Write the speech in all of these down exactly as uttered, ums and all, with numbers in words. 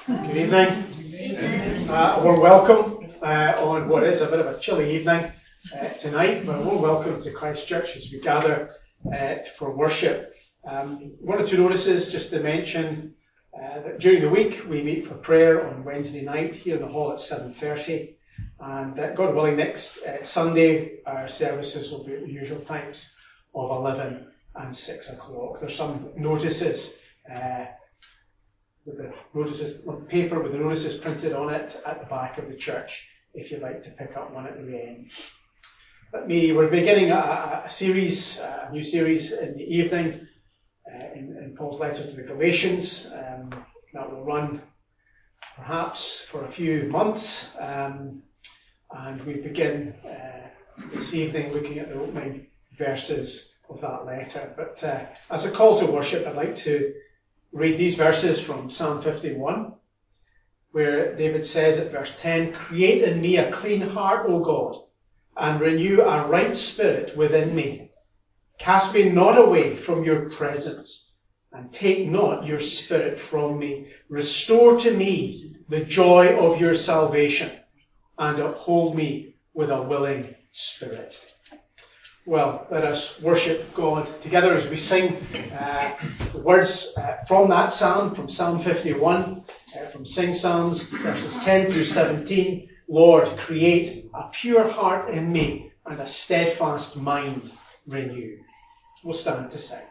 Good evening. Uh, a warm welcome uh, on what is a bit of a chilly evening uh, tonight, but a warm welcome to Christ Church as we gather uh, for worship. Um, one or two notices just to mention uh, that during the week we meet for prayer on Wednesday night here in the hall at seven thirty, and uh, God willing next uh, Sunday our services will be at the usual times of eleven and six o'clock. There's some notices uh, with the notices on paper with the notices printed on it at the back of the church if you'd like to pick up one at the end. Let me, we're beginning a, a series, a new series in the evening uh, in, in Paul's letter to the Galatians um, that will run perhaps for a few months, um, and we begin uh, this evening looking at the opening verses of that letter. But uh, as a call to worship, I'd like to read these verses from Psalm fifty-one, where David says at verse ten, "Create in me a clean heart, O God, and renew a right spirit within me. Cast me not away from your presence, and take not your spirit from me. Restore to me the joy of your salvation, and uphold me with a willing spirit." Well, let us worship God together as we sing uh, the words uh, from that psalm, from Psalm fifty-one, uh, from Sing Psalms, verses ten through seventeen. "Lord, create a pure heart in me, and a steadfast mind renew." We'll stand to sing.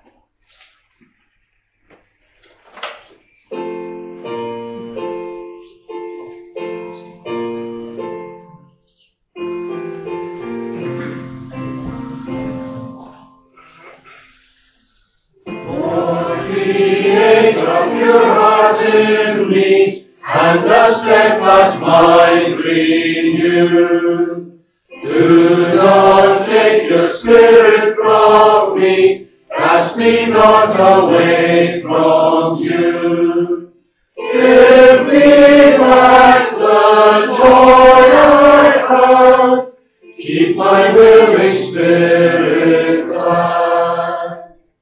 In me, and a steadfast mind renew. Do not take your spirit from me, cast me not away from you. Give me back the joy I had, keep my willing spirit glad.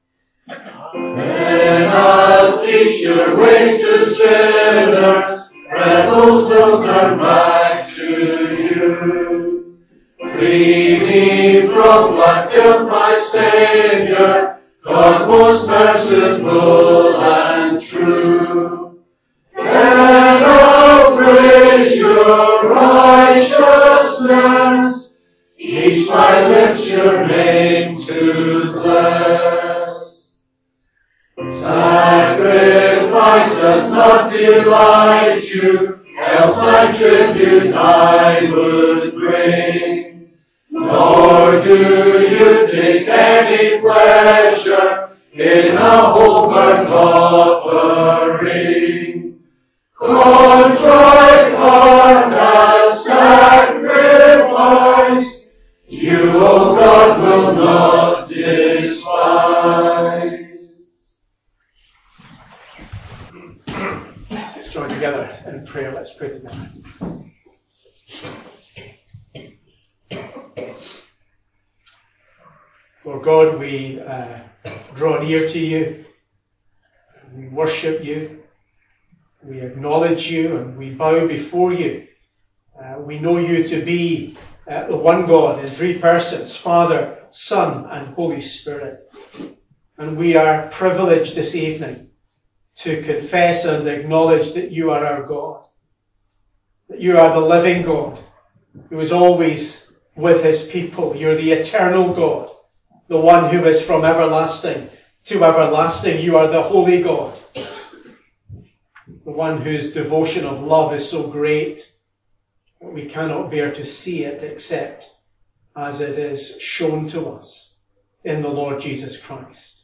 Then I'll teach your ways to sinners, rebels will turn back to you. Free me from black guilt, my Saviour, God most merciful and true. Then I'll praise your righteousness, teach my lips your name to bless. Sacrifice does not delight you, else my tribute I would bring. Nor do you take any pleasure in a whole burnt offering. Contrite heart as sacrifice, you, O God, will not despise. Let's join together in prayer. Let's pray together. Lord God, we uh, draw near to you. We worship you. We acknowledge you and we bow before you. Uh, we know you to be uh, the one God in three persons, Father, Son, and Holy Spirit. And we are privileged this evening to confess and acknowledge that you are our God, that you are the living God who is always with his people. You're the eternal God, the one who is from everlasting to everlasting. You are the holy God, the one whose devotion of love is so great that we cannot bear to see it except as it is shown to us in the Lord Jesus Christ.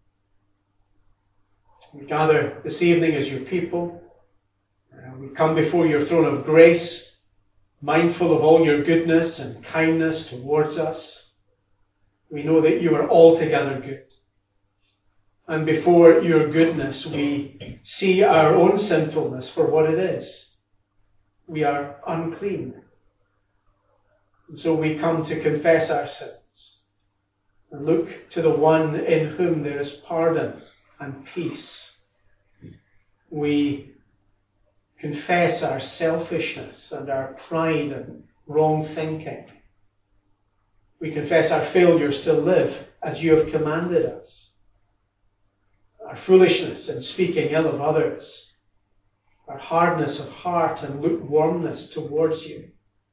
We gather this evening as your people. Uh, we come before your throne of grace, mindful of all your goodness and kindness towards us. We know that you are altogether good. And before your goodness, we see our own sinfulness for what it is. We are unclean. And so we come to confess our sins and look to the one in whom there is pardon and peace. We confess our selfishness and our pride and wrong thinking. We confess our failures to live as you have commanded us, our foolishness in speaking ill of others, our hardness of heart and lukewarmness towards you.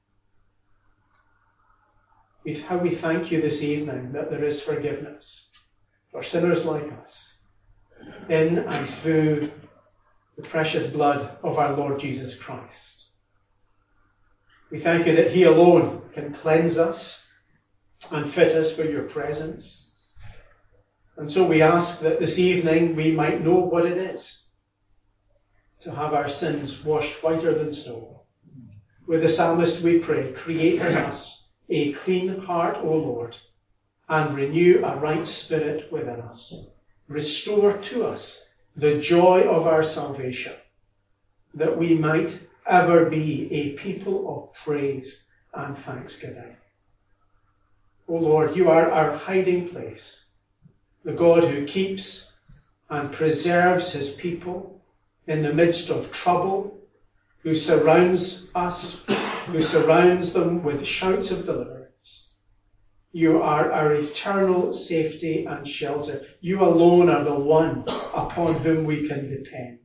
We, how we thank you this evening that there is forgiveness for sinners like us in and through the precious blood of our Lord Jesus Christ. We thank you that he alone can cleanse us and fit us for your presence. And so we ask that this evening we might know what it is to have our sins washed whiter than snow. With the psalmist we pray, create in us a clean heart, O Lord, and renew a right spirit within us. Restore to us the joy of our salvation, that we might ever be a people of praise and thanksgiving. O Lord, you are our hiding place, the God who keeps and preserves his people in the midst of trouble, who surrounds us, who surrounds them with shouts of deliverance. You are our eternal safety and shelter. You alone are the one upon whom we can depend.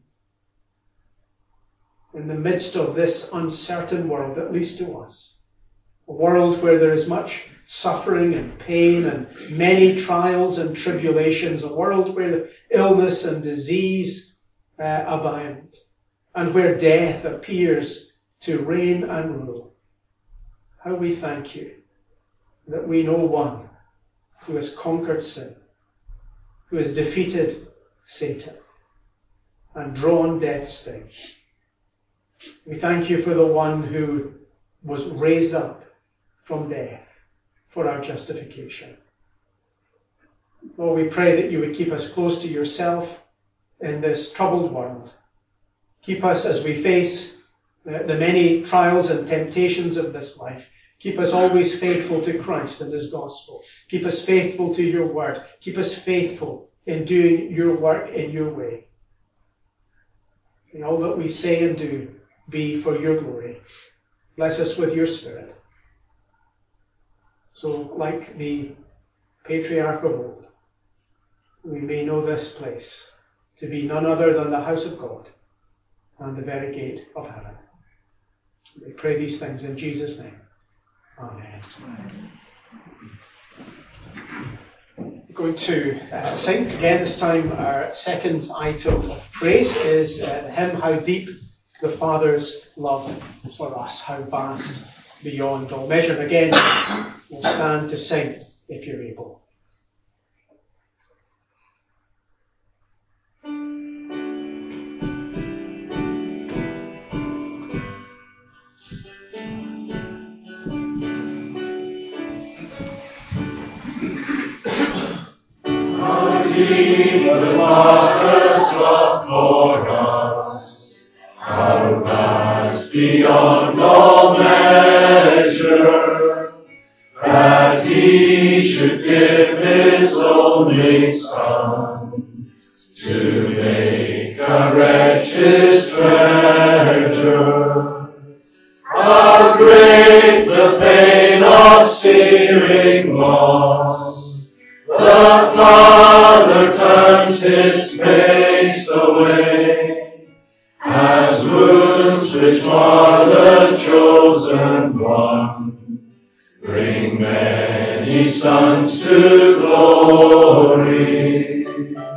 In the midst of this uncertain world, at least to us, a world where there is much suffering and pain and many trials and tribulations, a world where illness and disease uh, abound, and where death appears to reign and rule. How we thank you that we know one who has conquered sin, who has defeated Satan and drawn death's sting. We thank you for the one who was raised up from death for our justification. Lord, we pray that you would keep us close to yourself in this troubled world. Keep us as we face the, the many trials and temptations of this life. Keep us always faithful to Christ and his gospel. Keep us faithful to your word. Keep us faithful in doing your work in your way. May all that we say and do be for your glory. Bless us with your Spirit. So, like the patriarch of old, we may know this place to be none other than the house of God and the very gate of heaven. We pray these things in Jesus' name. Amen. We're going to uh, sing again this time. Our second item of praise is uh, the hymn, How Deep the Father's Love for Us, How Vast Beyond All Measure. And again, we'll stand to sing if you're able. How deep the Father's love for us, how vast beyond all measure, that he should give his only Son to make a wretch his treasure. How great the pain of searing loss! The Father turns his face away, as wounds which mar the chosen one bring many sons to glory.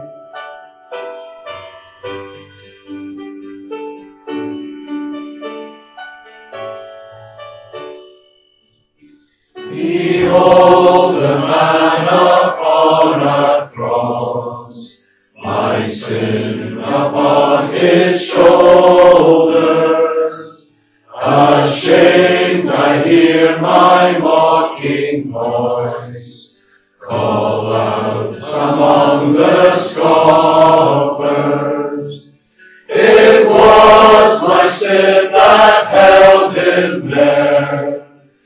Behold the man upon a cross, my sin upon his shoulders. Ashamed I hear my mocking voice call out among the scoffers. It was my sin that held him there,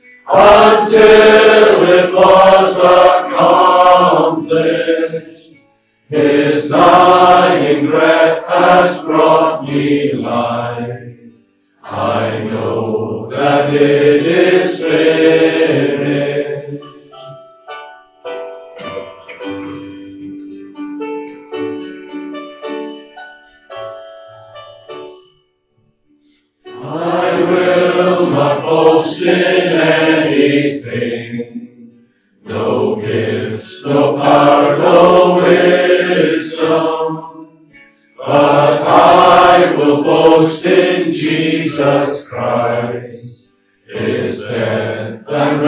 until it was accomplished. His dying breath has brought me life. but it is finished. I will not boast in anything, no gifts, no power, no wisdom, but I will boast in Jesus Christ, his death and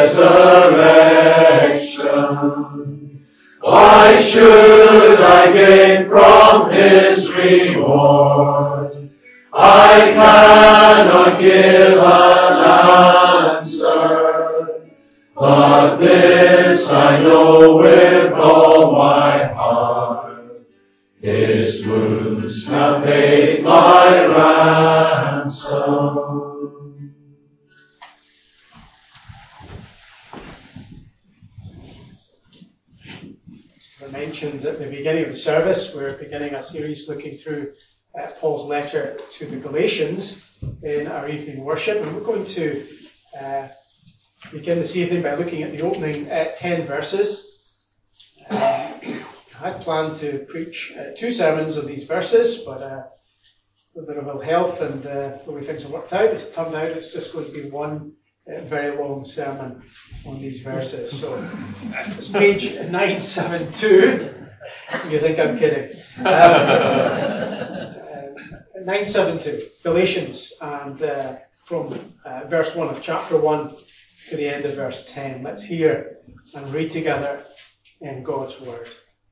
resurrection. Why should I gain from his reward? I cannot give an answer, but this I know with all my heart. His wounds have paid my ransom. I mentioned at the beginning of the service, we're beginning a series looking through uh, Paul's letter to the Galatians in our evening worship, and we're going to uh, begin this evening by looking at the opening uh, ten verses. Uh, I had planned to preach uh, two sermons on these verses, but uh, with a bit of ill health and uh, the way things have worked out, it's turned out it's just going to be one uh, very long sermon on these verses. So it's page nine seventy-two. You think I'm kidding. Um, uh, nine seventy-two, Galatians, and uh, from uh, verse one of chapter one to the end of verse ten. Let's hear and read together in God's Word.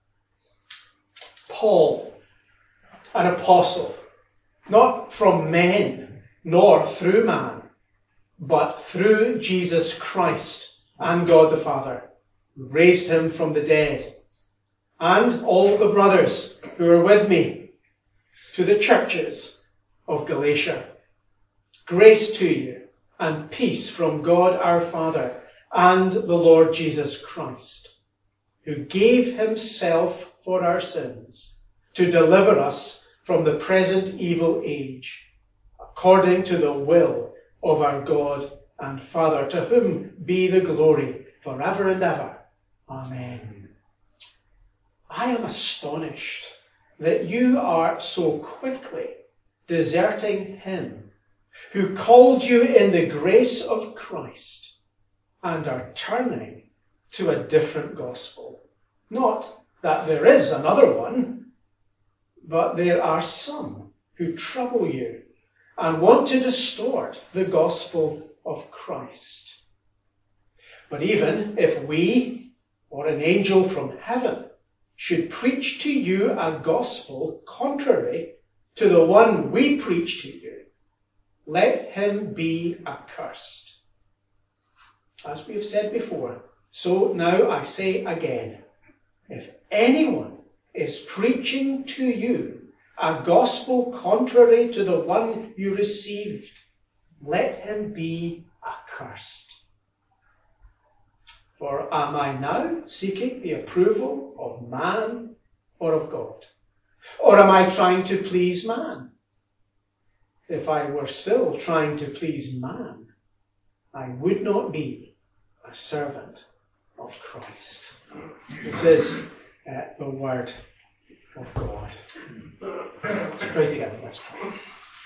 Paul, an apostle, not from men, nor through man, but through Jesus Christ and God the Father, who raised him from the dead, and all the brothers who are with me, to the churches of Galatia. Grace to you and peace from God our Father and the Lord Jesus Christ, who gave himself for our sins to deliver us from the present evil age, according to the will of our God and Father, to whom be the glory forever and ever. Amen. I am astonished that you are so quickly deserting him who called you in the grace of Christ and are turning to a different gospel. Not that there is another one, but there are some who trouble you and want to distort the gospel of Christ. But even if we or an angel from heaven should preach to you a gospel contrary to the one we preach to you, let him be accursed. As we have said before, so now I say again, if anyone is preaching to you a gospel contrary to the one you received, let him be accursed. For am I now seeking the approval of man or of God? Or am I trying to please man? If I were still trying to please man, I would not be a servant of Christ. This is uh, the word of God. Let's pray together. Let's pray.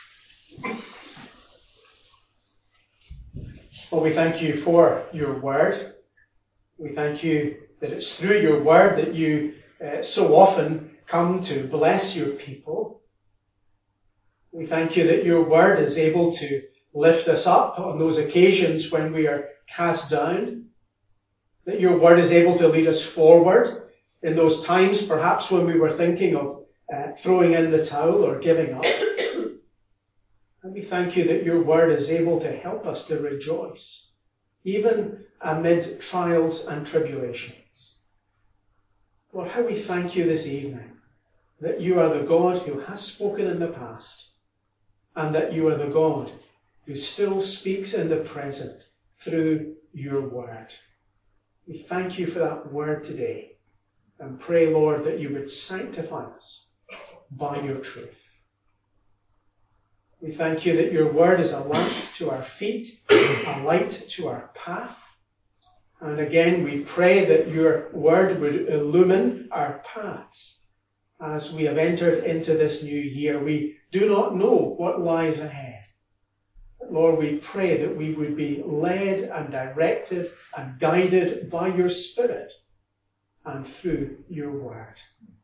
Well, we thank you for your word. We thank you that it's through your word that you uh, so often come to bless your people. We thank you that your word is able to lift us up on those occasions when we are cast down, that your word is able to lead us forward in those times perhaps when we were thinking of uh, throwing in the towel or giving up. And we thank you that your word is able to help us to rejoice, even amid trials and tribulations. Lord, how we thank you this evening that you are the God who has spoken in the past, and that you are the God who still speaks in the present through your word. We thank you for that word today, and pray, Lord, that you would sanctify us by your truth. We thank you that your word is a lamp to our feet, a light to our path. And again, we pray that your word would illumine our paths as we have entered into this new year. We do not know what lies ahead. But Lord, we pray that we would be led and directed and guided by your Spirit and through your word.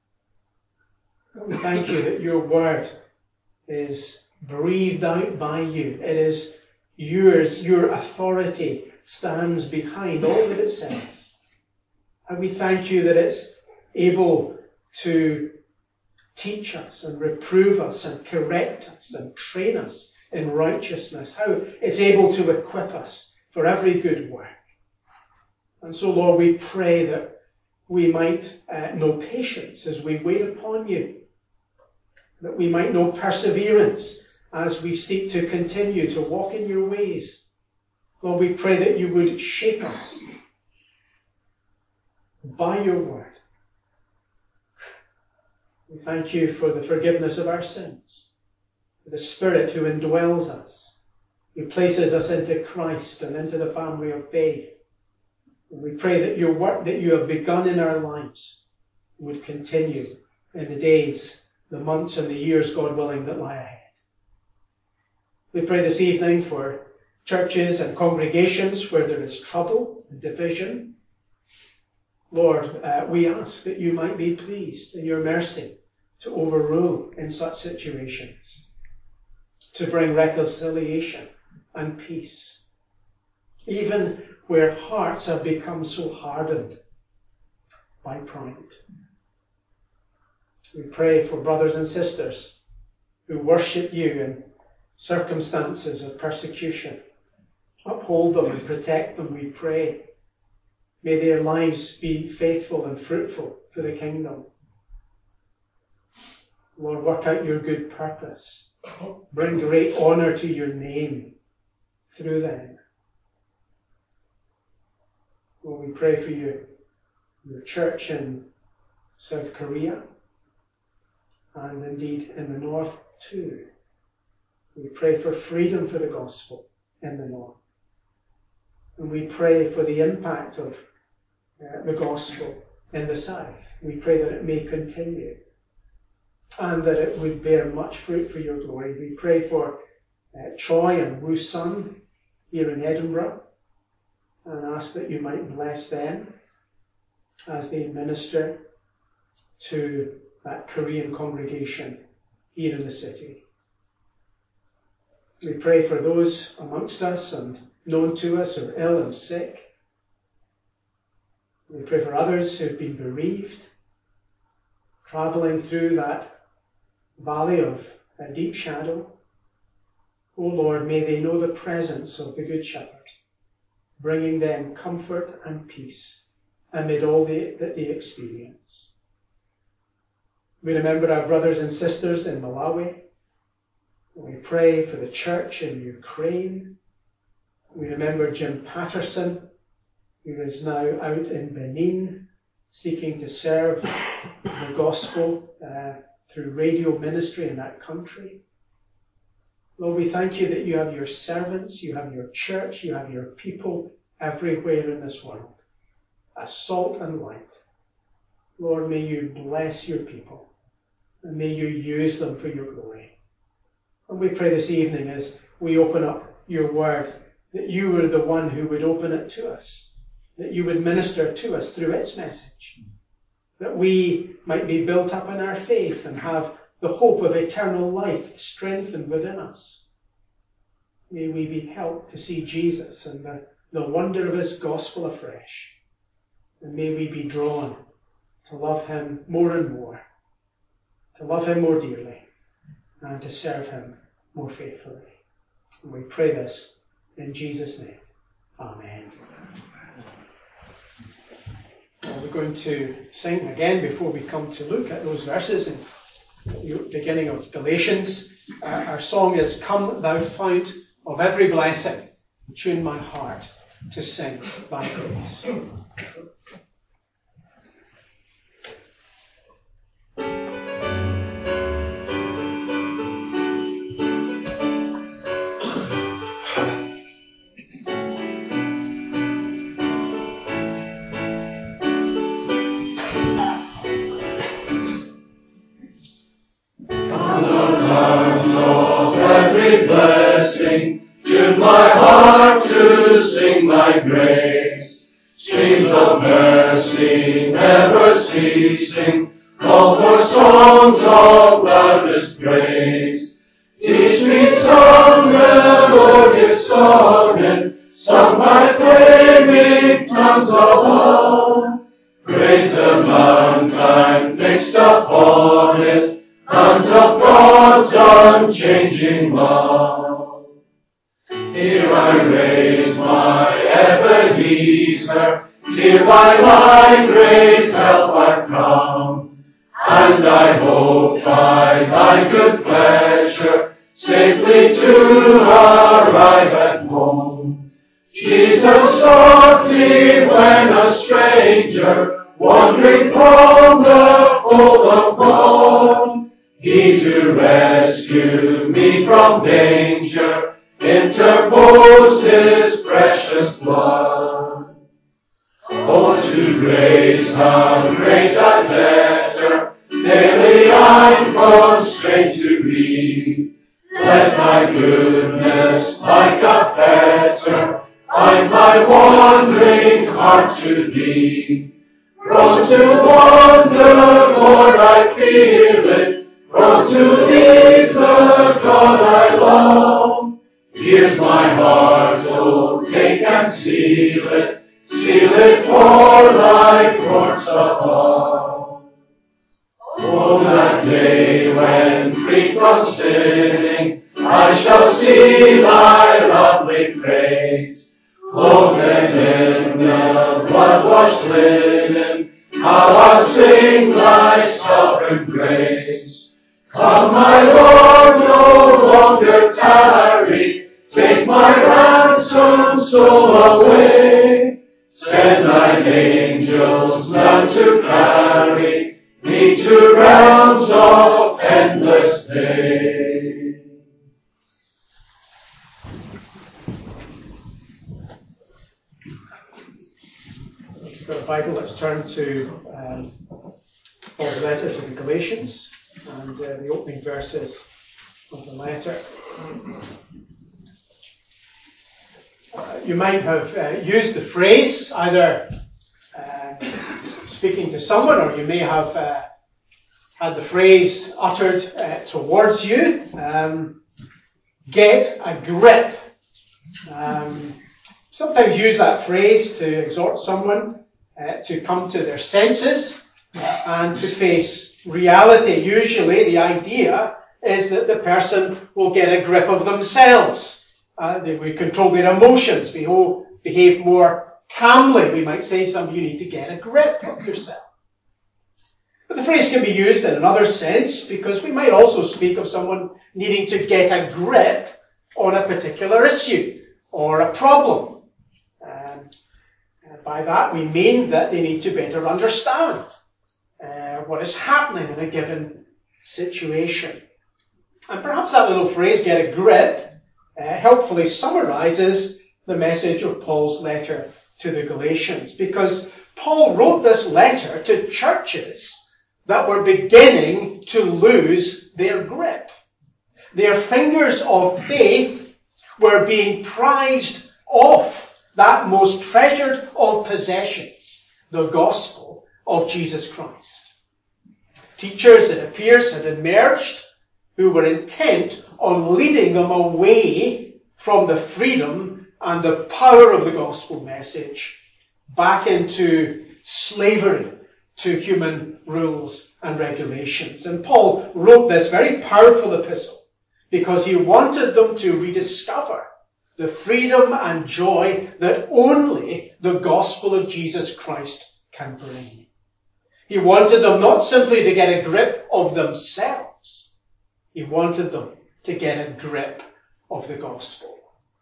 We thank you that your word is breathed out by you. It is yours. Your authority stands behind all that it says. And we thank you that it's able to teach us and reprove us and correct us and train us in righteousness. How it's able to equip us for every good work. And so, Lord, we pray that we might uh, know patience as we wait upon you. That we might know perseverance as we seek to continue to walk in your ways. Lord, we pray that you would shape us by your word. We thank you for the forgiveness of our sins, for the Spirit who indwells us, who places us into Christ and into the family of faith. And we pray that your work that you have begun in our lives would continue in the days, the months and the years, God willing, that lie ahead. We pray this evening for churches and congregations where there is trouble and division. Lord, uh, we ask that you might be pleased in your mercy to overrule in such situations, to bring reconciliation and peace, even where hearts have become so hardened by pride. We pray for brothers and sisters who worship you in circumstances of persecution. Uphold them and protect them, we pray. May their lives be faithful and fruitful for the kingdom. Lord, work out your good purpose. Bring great honour to your name through them. Lord, we pray for you, your church in South Korea, and indeed in the north too. We pray for freedom for the gospel in the north. And we pray for the impact of uh, the gospel in the south. We pray that it may continue and that it would bear much fruit for your glory. We pray for uh, Troy and Wu Sun here in Edinburgh and ask that you might bless them as they minister to that Korean congregation here in the city. We pray for those amongst us and known to us who are ill and sick. We pray for others who have been bereaved, travelling through that valley of a deep shadow. O Lord, may they know the presence of the Good Shepherd, bringing them comfort and peace amid all the, that they experience. We remember our brothers and sisters in Malawi. We pray for the church in Ukraine. We remember Jim Patterson, who is now out in Benin, seeking to serve the gospel uh, through radio ministry in that country. Lord, we thank you that you have your servants, you have your church, you have your people everywhere in this world, as salt and light. Lord, may you bless your people, and may you use them for your glory. And we pray this evening as we open up your word, that you are the one who would open it to us, that you would minister to us through its message, that we might be built up in our faith and have the hope of eternal life strengthened within us. May we be helped to see Jesus and the, the wonder of his gospel afresh. And may we be drawn to love him more and more, to love him more dearly, and to serve him more faithfully. And we pray this in Jesus' name. Amen. Well, we're going to sing again before we come to look at those verses in the beginning of Galatians. Uh, our song is Come Thou Fount of Every Blessing, tune my heart to sing thy praise. blessing, tune my heart to sing thy grace. Streams of mercy never ceasing, call for songs of loudest praise. Teach me some melodious sonnet, sung by flaming tongues of love. Praise the mountain fixed upon it, fount of God's unchanging love. Here I raise my Ebenezer, near by thy great help I come, and I hope by thy good pleasure safely to arrive at home. Jesus sought me when a stranger, wandering from the fold of God. He to rescue me from danger interposed his precious blood. Oh, to grace how great a debtor daily I'm constrained to be. Let thy goodness like a fetter bind my wandering heart to thee. Prone to wander, Lord, I feel it, prone to leave the God I love. Here's my heart, oh, take and seal it, seal it for thy courts above. Oh, that day when, free from sinning, I shall see thy lovely face, clothed in the blood-washed linen, how I sing thy sovereign grace. Come, my Lord, no longer tarry, take my ransomed soul away. Send thine angels now to carry me to realms of endless day. If you've got a Bible, let's turn to um, Paul's letter to the Galatians and uh, the opening verses of the letter. Uh, you might have uh, used the phrase either um, speaking to someone, or you may have uh, had the phrase uttered uh, towards you. Um, get a grip. Um, sometimes use that phrase to exhort someone uh, to come to their senses and to face reality. Usually the idea is that the person will get a grip of themselves. Uh, they will control their emotions, behave more calmly. We might say to them, you need to get a grip of yourself. But the phrase can be used in another sense, because we might also speak of someone needing to get a grip on a particular issue or a problem. Um, by that we mean that they need to better understand uh, what is happening in a given situation. And perhaps that little phrase, get a grip, uh, helpfully summarizes the message of Paul's letter to the Galatians, because Paul wrote this letter to churches that were beginning to lose their grip. Their fingers of faith were being prized off that most treasured of possessions, the gospel of Jesus Christ. Teachers, it appears, had emerged who were intent on leading them away from the freedom and the power of the gospel message back into slavery to human rules and regulations. And Paul wrote this very powerful epistle because he wanted them to rediscover the freedom and joy that only the gospel of Jesus Christ can bring. He wanted them not simply to get a grip of themselves. He wanted them to get a grip of the gospel.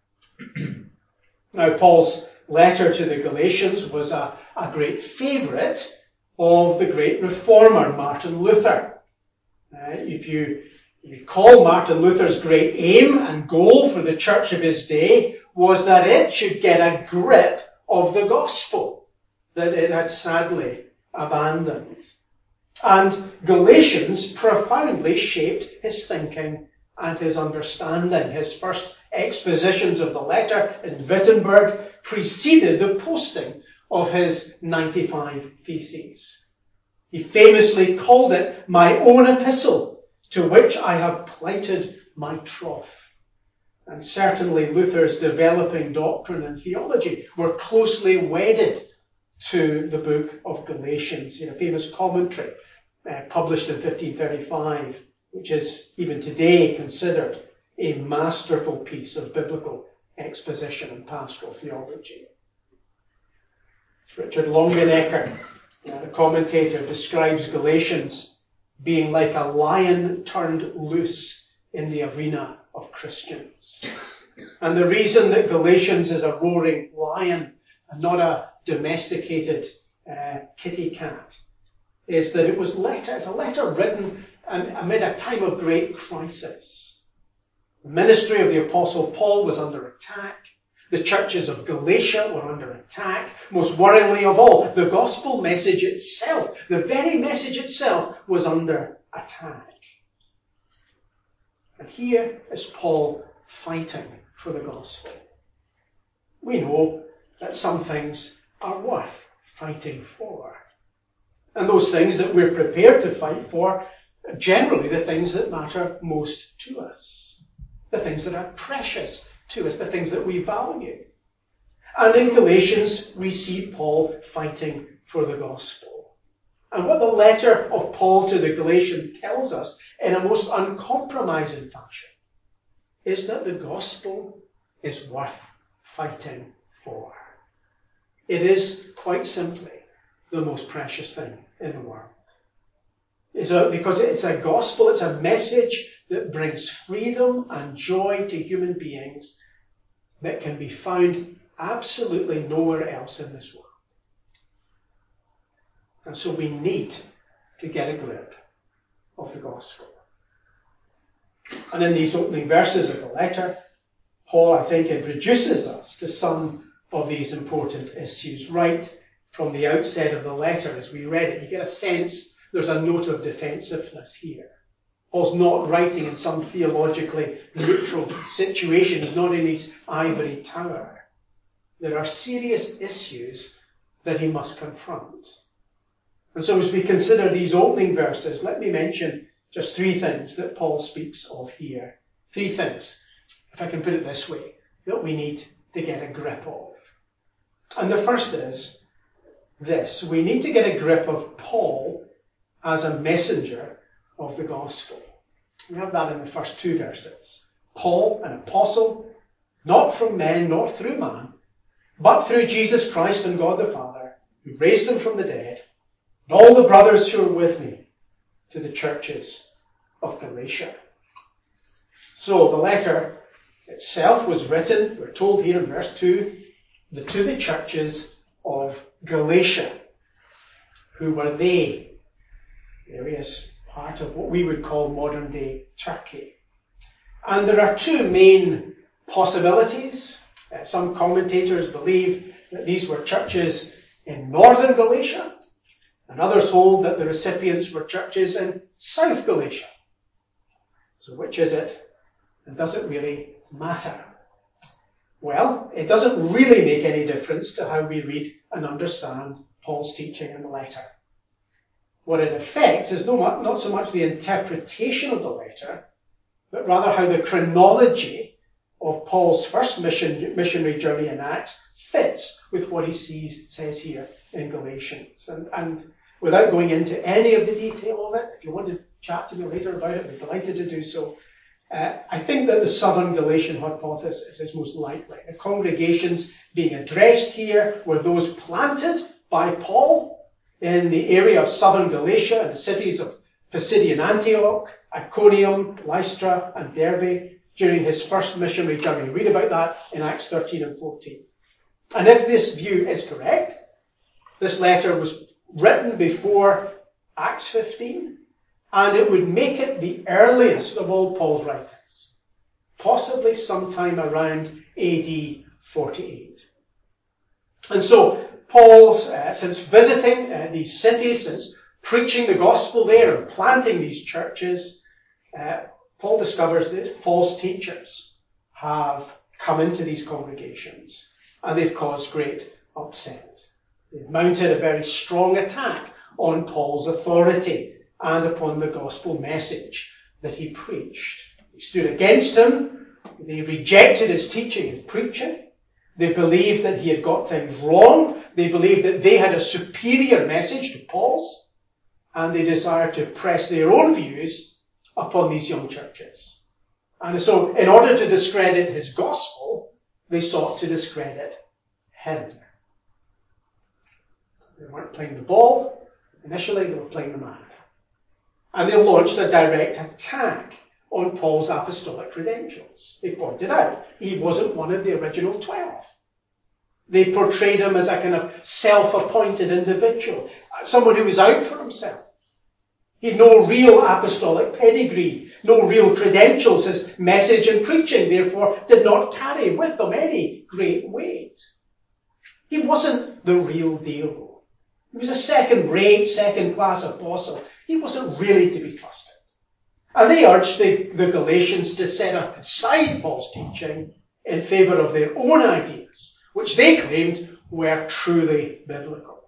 Now, Paul's letter to the Galatians was a, a great favourite of the great reformer, Martin Luther. Uh, if you recall, Martin Luther's great aim and goal for the church of his day was that it should get a grip of the gospel that it had sadly abandoned. And Galatians profoundly shaped his thinking and his understanding. His first expositions of the letter in Wittenberg preceded the posting of his ninety-five Theses. He famously called it my own epistle, to which I have plighted my troth. And certainly Luther's developing doctrine and theology were closely wedded to the book of Galatians, in a famous commentary uh, published in fifteen thirty-five, which is even today considered a masterful piece of biblical exposition and pastoral theology. Richard Longenecker, uh, the commentator, describes Galatians being like a lion turned loose in the arena of Christians. And the reason that Galatians is a roaring lion and not a domesticated uh, kitty cat is that it was letter, it's a letter written amid a time of great crisis. The ministry of the Apostle Paul was under attack. The churches of Galatia were under attack. Most worryingly of all, the gospel message itself, the very message itself, was under attack. And here is Paul fighting for the gospel. We know that some things are worth fighting for. And those things that we're prepared to fight for are generally the things that matter most to us. The things that are precious to us, the things that we value. And in Galatians, we see Paul fighting for the gospel. And what the letter of Paul to the Galatians tells us in a most uncompromising fashion is that the gospel is worth fighting for. It is, quite simply, the most precious thing in the world. It's a, because it's a gospel, it's a message that brings freedom and joy to human beings that can be found absolutely nowhere else in this world. And so we need to get a grip of the gospel. And in these opening verses of the letter, Paul, I think, introduces us to some of these important issues right from the outset of the letter. As we read it, you get a sense there's a note of defensiveness here. Paul's not writing in some theologically neutral situation. He's not in his ivory tower. There are serious issues that he must confront. And so as we consider these opening verses, let me mention just three things that Paul speaks of here. Three things, if I can put it this way, that we need to get a grip of. And the first is this. We need to get a grip of Paul as a messenger of the gospel. We have that in the first two verses. Paul, an apostle, not from men, not through man, but through Jesus Christ and God the Father, who raised him from the dead, and all the brothers who are with me, to the churches of Galatia. So the letter itself was written, we're told here in verse two, the, to the churches of Galatia. Who were they? Various part of what we would call modern day Turkey. And there are two main possibilities. Uh, some commentators believe that these were churches in northern Galatia, and others hold that the recipients were churches in South Galatia. So which is it? And does it really matter? Well, it doesn't really make any difference to how we read and understand Paul's teaching in the letter. What it affects is not, not so much the interpretation of the letter, but rather how the chronology of Paul's first mission, missionary journey in Acts fits with what he sees, says here in Galatians. And, and without going into any of the detail of it, if you want to chat to me later about it, we're delighted to do so. Uh, I think that the southern Galatian hypothesis is most likely. The congregations being addressed here were those planted by Paul in the area of southern Galatia, in the cities of Pisidian Antioch, Iconium, Lystra, and Derbe during his first missionary journey. Read about that in Acts thirteen and fourteen. And if this view is correct, this letter was written before Acts fifteen, and it would make it the earliest of all Paul's writings, possibly sometime around A D forty-eight. And so Paul's, uh, since visiting uh, these cities, since preaching the gospel there and planting these churches, uh, Paul discovers that false teachers have come into these congregations, and they've caused great upset. They've mounted a very strong attack on Paul's authority and upon the gospel message that he preached. They stood against him. They rejected his teaching and preaching. They believed that he had got things wrong. They believed that they had a superior message to Paul's, and they desired to press their own views upon these young churches. And so, in order to discredit his gospel, they sought to discredit him. They weren't playing the ball. Initially, they were playing the man. And they launched a direct attack on Paul's apostolic credentials. They pointed out he wasn't one of the original twelve. They portrayed him as a kind of self-appointed individual, someone who was out for himself. He had no real apostolic pedigree, no real credentials. His message and preaching, therefore, did not carry with them any great weight. He wasn't the real deal. He was a second-rate, second-class apostle. He wasn't really to be trusted. And they urged the, the Galatians to set aside Paul's teaching in favour of their own ideas, which they claimed were truly biblical.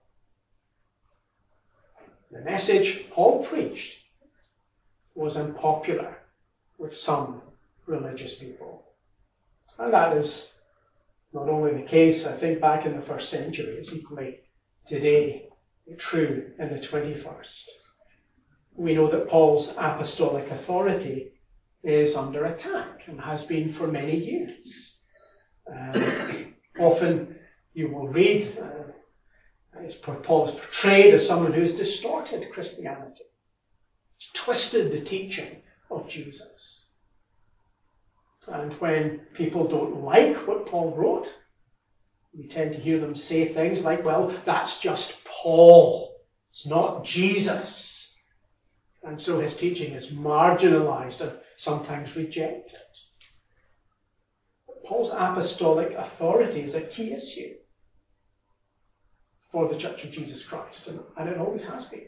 The message Paul preached was unpopular with some religious people. And that is not only the case, I think, back in the first century, it's equally today true in the twenty-first. We know that Paul's apostolic authority is under attack and has been for many years. Um, often you will read uh, Paul is portrayed as someone who has distorted Christianity. He's twisted the teaching of Jesus. And when people don't like what Paul wrote, we tend to hear them say things like, well, that's just Paul. It's not Jesus. And so his teaching is marginalized and sometimes rejected. But Paul's apostolic authority is a key issue for the Church of Jesus Christ, and, and it always has been.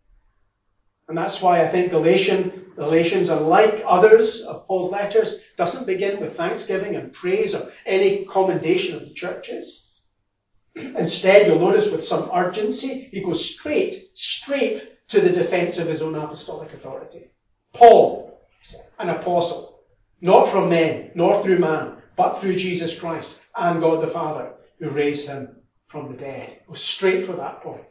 And that's why I think Galatian, Galatians, unlike others of Paul's letters, doesn't begin with thanksgiving and praise or any commendation of the churches. Instead, you'll notice with some urgency, he goes straight, straight to the defense of his own apostolic authority. Paul, an apostle, not from men, nor through man, but through Jesus Christ and God the Father, who raised him from the dead. Goes straight for that point.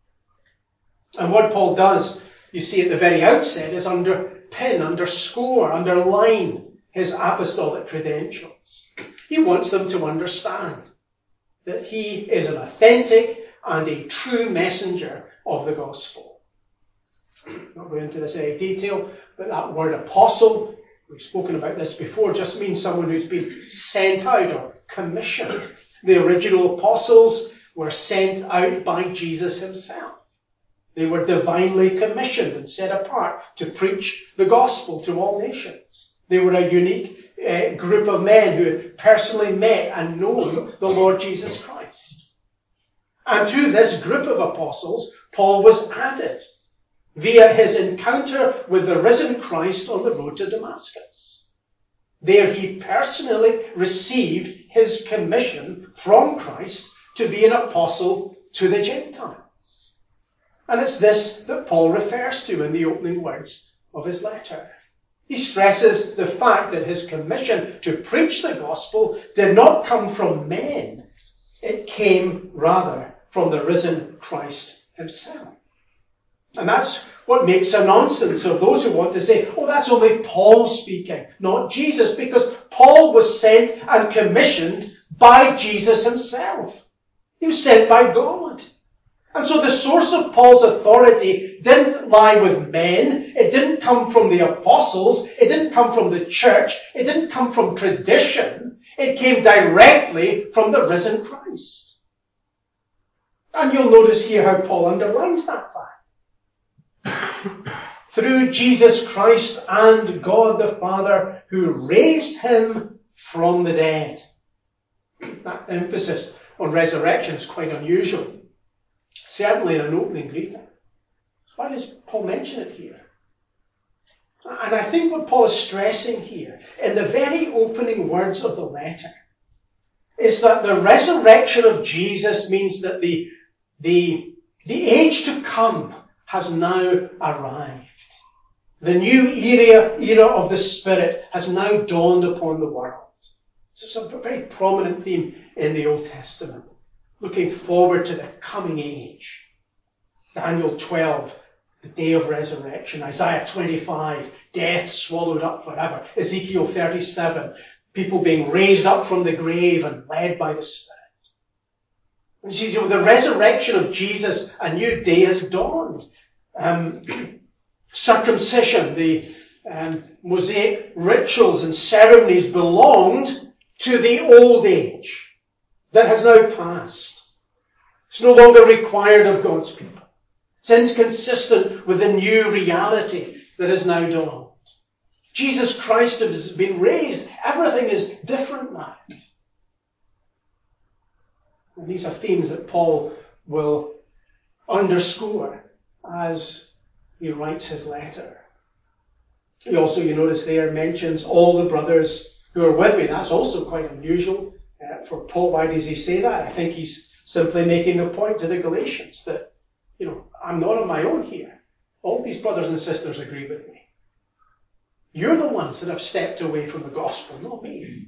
And what Paul does, you see at the very outset, is underpin, underscore, underline his apostolic credentials. He wants them to understand that he is an authentic and a true messenger of the gospel. I'm not going into this in any detail, but that word apostle, we've spoken about this before, just means someone who's been sent out or commissioned. The original apostles were sent out by Jesus himself. They were divinely commissioned and set apart to preach the gospel to all nations. They were a unique uh, group of men who had personally met and known the Lord Jesus Christ. And to this group of apostles, Paul was added via his encounter with the risen Christ on the road to Damascus. There he personally received his commission from Christ to be an apostle to the Gentiles. And it's this that Paul refers to in the opening words of his letter. He stresses the fact that his commission to preach the gospel did not come from men. It came rather from the risen Christ himself. And that's what makes a nonsense of those who want to say, oh, that's only Paul speaking, not Jesus, because Paul was sent and commissioned by Jesus himself. He was sent by God. And so the source of Paul's authority didn't lie with men. It didn't come from the apostles. It didn't come from the church. It didn't come from tradition. It came directly from the risen Christ. And you'll notice here how Paul underlines that fact. Through Jesus Christ and God the Father, who raised him from the dead. That emphasis on resurrection is quite unusual. Certainly in an opening greeting. Why does Paul mention it here? And I think what Paul is stressing here, in the very opening words of the letter, is that the resurrection of Jesus means that the, the, the age to come has now arrived. The new era, era of the Spirit has now dawned upon the world. So it's a very prominent theme in the Old Testament, looking forward to the coming age. Daniel twelve, the day of resurrection. Isaiah twenty-five, death swallowed up forever. Ezekiel thirty-seven, people being raised up from the grave and led by the Spirit. And you see, the resurrection of Jesus, a new day has dawned. Um, circumcision, the um, Mosaic rituals and ceremonies belonged to the old age that has now passed. It's no longer required of God's people. It's inconsistent with the new reality that has now dawned. Jesus Christ has been raised. Everything is different now. And these are themes that Paul will underscore as he writes his letter. He also, you notice there, mentions all the brothers who are with me. That's also quite unusual uh, for Paul. Why does he say that? I think he's simply making a point to the Galatians that, you know, I'm not on my own here. All these brothers and sisters agree with me. You're the ones that have stepped away from the gospel, not me.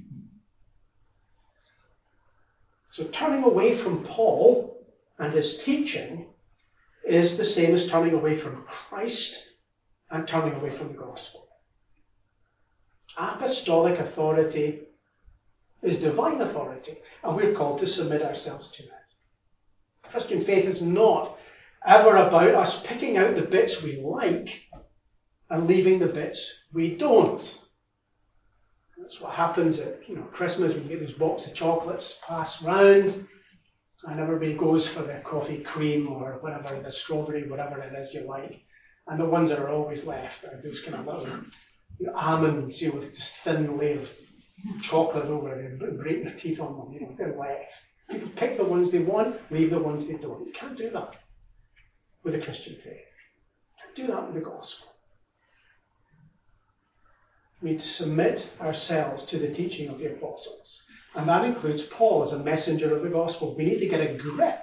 So turning away from Paul and his teaching is the same as turning away from Christ and turning away from the gospel. Apostolic authority is divine authority, and we're called to submit ourselves to it. Christian faith is not ever about us picking out the bits we like and leaving the bits we don't. That's what happens at, you know, Christmas when you get this box of chocolates passed round, and everybody goes for the coffee cream or whatever, the strawberry, whatever it is you like. And the ones that are always left are those kind of little, you know, almonds, you know, with just thin layers of chocolate over them, and break their teeth on them, you know, they're left. People pick the ones they want, leave the ones they don't. You can't do that with the Christian faith. You can't do that with the gospel. We need to submit ourselves to the teaching of the apostles. And that includes Paul as a messenger of the gospel. We need to get a grip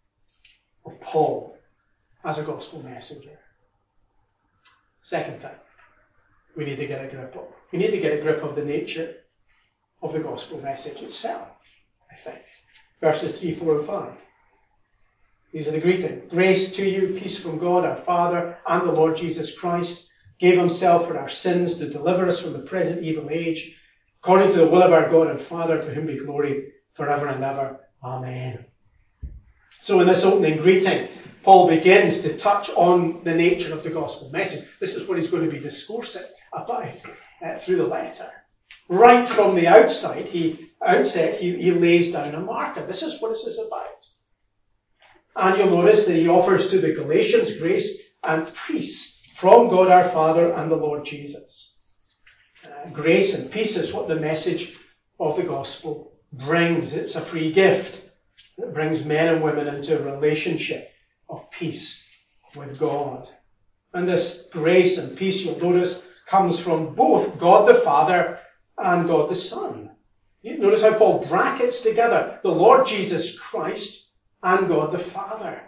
of Paul as a gospel messenger. Second thing, we need to get a grip of. We need to get a grip of the nature of the gospel message itself, I think. Verses three, four, and five. These are the greeting. Grace to you, peace from God our Father and the Lord Jesus Christ, gave himself for our sins to deliver us from the present evil age, according to the will of our God and Father, to whom be glory forever and ever. Amen. So in this opening greeting, Paul begins to touch on the nature of the gospel message. This is what he's going to be discoursing about uh, through the letter. Right from the outside, he outset, he, he lays down a marker. This is what this is about. And you'll notice that he offers to the Galatians grace and peace from God our Father and the Lord Jesus. Uh, grace and peace is what the message of the gospel brings. It's a free gift that brings men and women into a relationship of peace with God. And this grace and peace, you'll notice, comes from both God the Father and God the Son. You notice how Paul brackets together the Lord Jesus Christ and God the Father.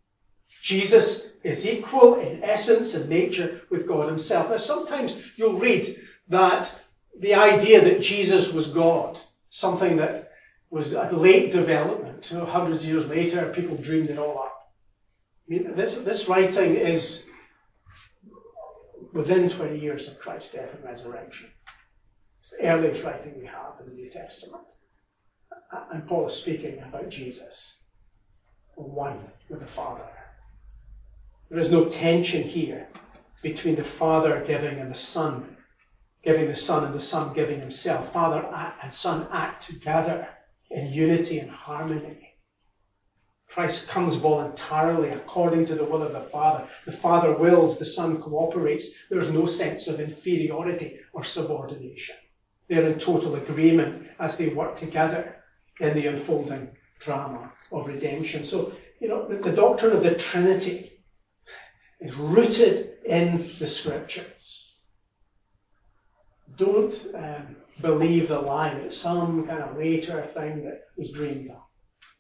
Jesus is equal in essence and nature with God himself. Now sometimes you'll read that the idea that Jesus was God, something that was a late development, so hundreds of years later people dreamed it all up. I mean, this, this writing is within twenty years of Christ's death and resurrection. It's the earliest writing we have in the New Testament. And Paul is speaking about Jesus, one with the Father. There is no tension here between the Father giving and the Son giving the Son and the Son giving himself. Father and Son act together in unity and harmony. Christ comes voluntarily according to the will of the Father. The Father wills, the Son cooperates. There's no sense of inferiority or subordination. They're in total agreement as they work together in the unfolding drama of redemption. So, you know, the, the doctrine of the Trinity is rooted in the Scriptures. Don't um, believe the lie that it's some kind of later thing that was dreamed up.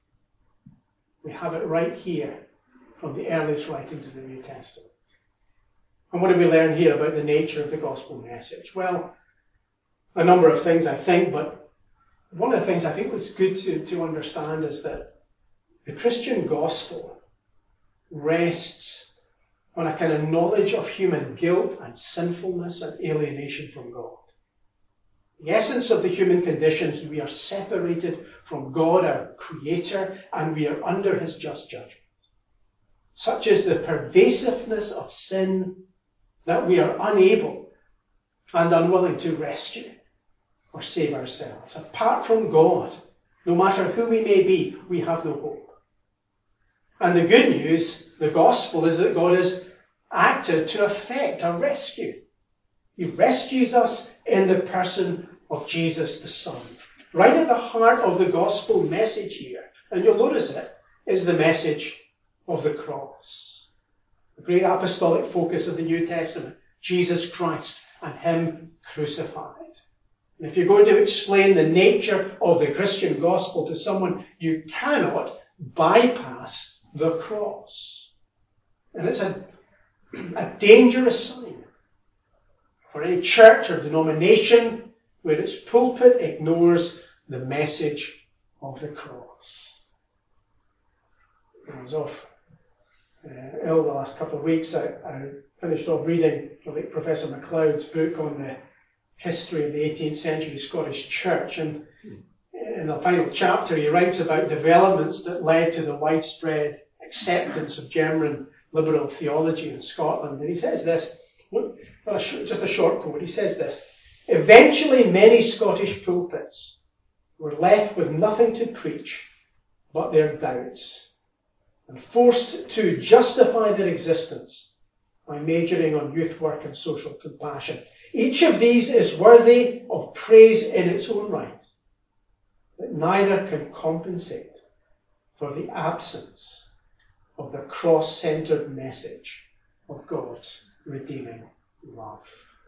We have it right here from the earliest writings of the New Testament. And what do we learn here about the nature of the gospel message? Well, a number of things, I think, but one of the things I think that's good to, to understand is that the Christian gospel rests on a kind of knowledge of human guilt and sinfulness and alienation from God. The essence of the human condition is we are separated from God, our Creator, and we are under His just judgment. Such is the pervasiveness of sin that we are unable and unwilling to rescue or save ourselves. Apart from God, no matter who we may be, we have no hope. And the good news, the gospel, is that God has acted to effect a rescue. He rescues us in the person of Jesus the Son. Right at the heart of the gospel message here, and you'll notice it, is the message of the cross. The great apostolic focus of the New Testament, Jesus Christ and Him crucified. And if you're going to explain the nature of the Christian gospel to someone, you cannot bypass the cross. And it's a, a dangerous sign for any church or denomination where its pulpit ignores the message of the cross. I was off uh, ill the last couple of weeks. I, I finished off reading the late Professor MacLeod's book on the history of the eighteenth century Scottish Church, and in the final chapter he writes about developments that led to the widespread acceptance of German liberal theology in Scotland. And he says this, just a short quote, he says this: "Eventually many Scottish pulpits were left with nothing to preach but their doubts, and forced to justify their existence by majoring on youth work and social compassion. Each of these is worthy of praise in its own right, but neither can compensate for the absence of the cross-centered message of God's redeeming love."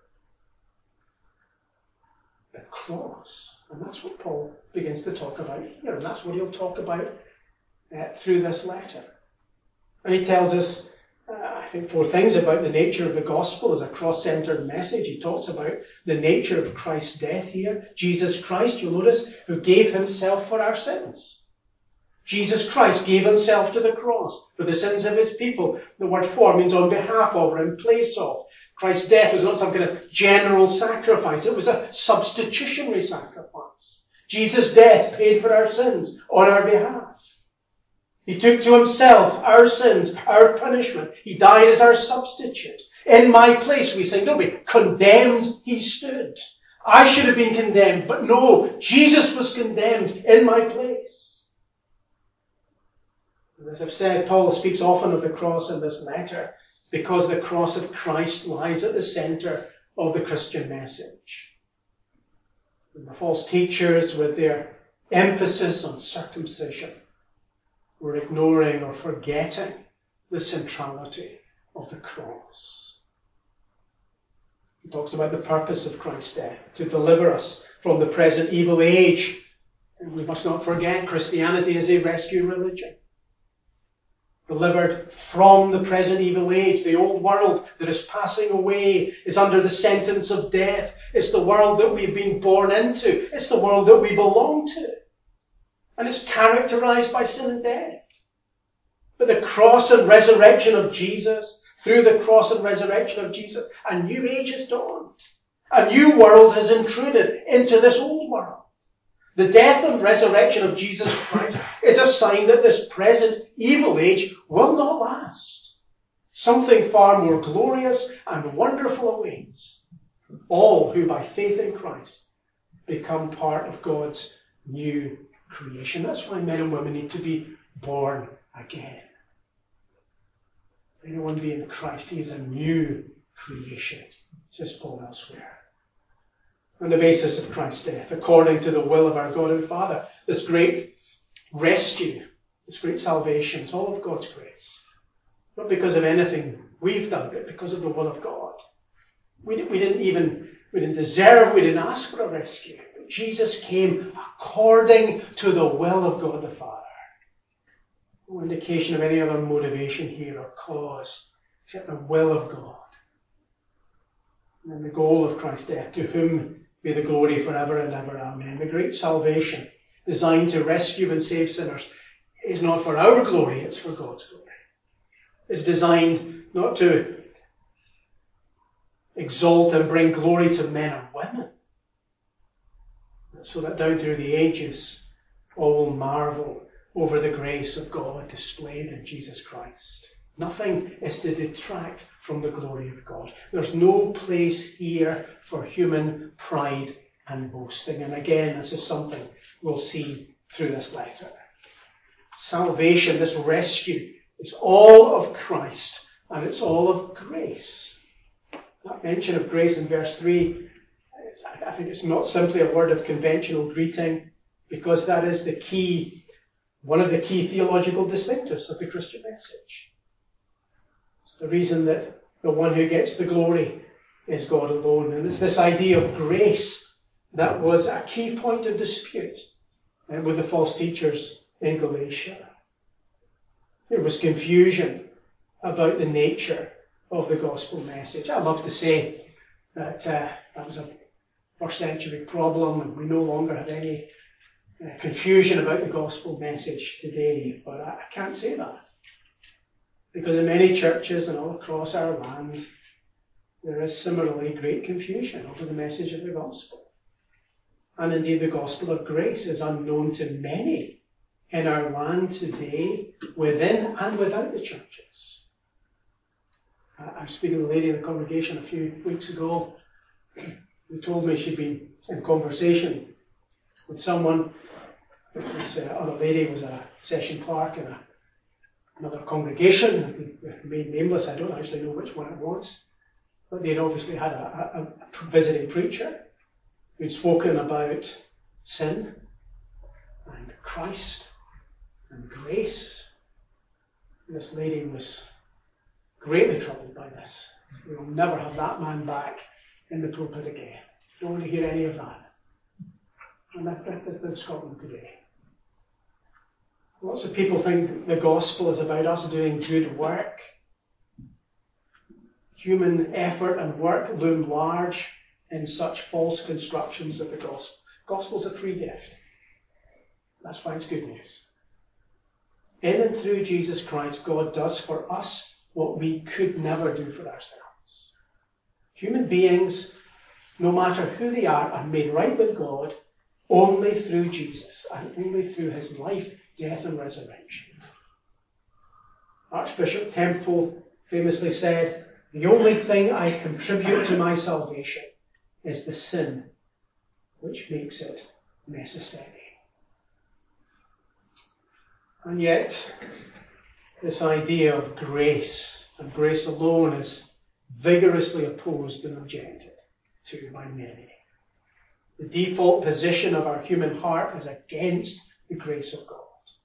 The cross. And that's what Paul begins to talk about here. And that's what he'll talk about uh, through this letter. And he tells us, uh, I think, four things about the nature of the gospel as a cross-centered message. He talks about the nature of Christ's death here. Jesus Christ, you'll notice, who gave himself for our sins. Jesus Christ gave himself to the cross for the sins of his people. The word for means on behalf of or in place of. Christ's death was not some kind of general sacrifice. It was a substitutionary sacrifice. Jesus' death paid for our sins on our behalf. He took to himself our sins, our punishment. He died as our substitute. In my place, we sing, don't we? Condemned he stood. I should have been condemned, but no, Jesus was condemned in my place. And as I've said, Paul speaks often of the cross in this letter, because the cross of Christ lies at the center of the Christian message. And the false teachers, with their emphasis on circumcision, were ignoring or forgetting the centrality of the cross. He talks about the purpose of Christ's death, to deliver us from the present evil age. And we must not forget Christianity is a rescue religion. Delivered from the present evil age. The old world that is passing away is under the sentence of death. It's the world that we've been born into. It's the world that we belong to. And it's characterized by sin and death. But the cross and resurrection of Jesus, through the cross and resurrection of Jesus, a new age has dawned. A new world has intruded into this old world. The death and resurrection of Jesus Christ is a sign that this present evil age will not last. Something far more glorious and wonderful awaits all who by faith in Christ become part of God's new creation. That's why men and women need to be born again. If anyone be in Christ, he is a new creation, says Paul elsewhere. On the basis of Christ's death, according to the will of our God and Father, this great rescue, this great salvation, is all of God's grace. Not because of anything we've done, but because of the will of God. We, we didn't even We didn't deserve, we didn't ask for a rescue. But Jesus came according to the will of God the Father. No indication of any other motivation here or cause except the will of God. And the goal of Christ's death, to whom be the glory forever and ever. Amen. The great salvation designed to rescue and save sinners is not for our glory, it's for God's glory. It's designed not to exalt and bring glory to men and women, so that down through the ages all will marvel over the grace of God displayed in Jesus Christ. Nothing is to detract from the glory of God. There's no place here for human pride and boasting. And again, this is something we'll see through this letter. Salvation, this rescue, is all of Christ, and it's all of grace. That mention of grace in verse three, I think it's not simply a word of conventional greeting, because that is the key, one of the key theological distinctives of the Christian message. It's the reason that the one who gets the glory is God alone. And it's this idea of grace that was a key point of dispute with the false teachers in Galatia. There was confusion about the nature of the gospel message. I love to say that uh, that was a first century problem, and we no longer have any uh, confusion about the gospel message today. But I, I can't say that, because in many churches and all across our land, there is similarly great confusion over the message of the gospel. And indeed, the gospel of grace is unknown to many in our land today, within and without the churches. I was speaking to a lady in the congregation a few weeks ago who told me she'd been in conversation with someone. This uh, other lady was a session clerk in a, another congregation, made nameless. I don't actually know which one it was, but they'd obviously had a, a, a visiting preacher who'd spoken about sin and Christ and grace. And this lady was greatly troubled by this. We will never have that man back in the pulpit again. Don't want to hear any of that. And that, that is in Scotland today. Lots of people think the gospel is about us doing good work. Human effort and work loom large in such false constructions of the gospel. Gospel is a free gift. That's why it's good news. In and through Jesus Christ, God does for us what we could never do for ourselves. Human beings, no matter who they are, are made right with God only through Jesus and only through his life, death and resurrection. Archbishop Temple famously said, "The only thing I contribute to my salvation is the sin which makes it necessary." And yet, this idea of grace and grace alone is vigorously opposed and objected to by many. The default position of our human heart is against the grace of God.